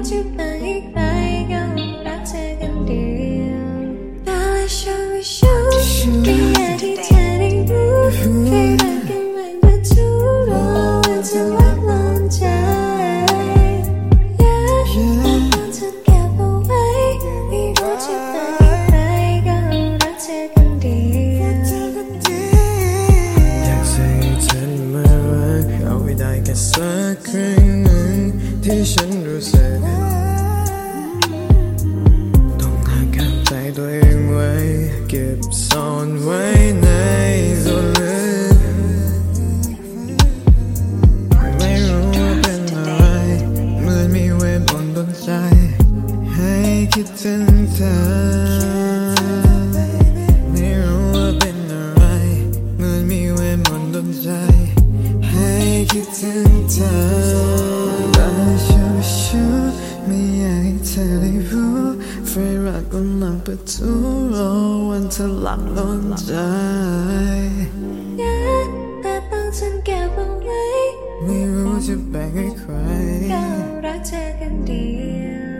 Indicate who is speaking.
Speaker 1: จะแบ่งให้ใครก็รักเธอคนเดียว Now I show you show ไม่อยากให้เธอได้รู้ให้รักกันไม่มาทุรอวันเธอรักลงใจต้องเธอเก็บเอาไว้ไม่รู้จะแบ่งให้ใครก็รักเธอคนเดียว
Speaker 2: อยากใส่เธอมารักเอาไว้ได้แค่สักครั้งหนึ่งที่ฉันรู้สึกต้องหาข้างใจตัวเองไว้เก็บซ่อนไว้ในส่วนลึกไม่รู้ว่าเป็นอะไรเหมือนมีเวทมนต์ดลใจให้คิดถึงเธอไม่รู้ว่าเป็นอะไรเหมือนมีเวทมนต์ดลใจให้คิดถึงเธอแต่ชูไม่อยากให้เธอได้รู้ไฟรักกำลังประทุรอวันเธอหลับลงใจ
Speaker 1: แต่ต้องฉันเก็บเอาไว้
Speaker 2: ไม่รู้จะแบ่งให้ใคร
Speaker 1: ก็รักเธอคนเดียว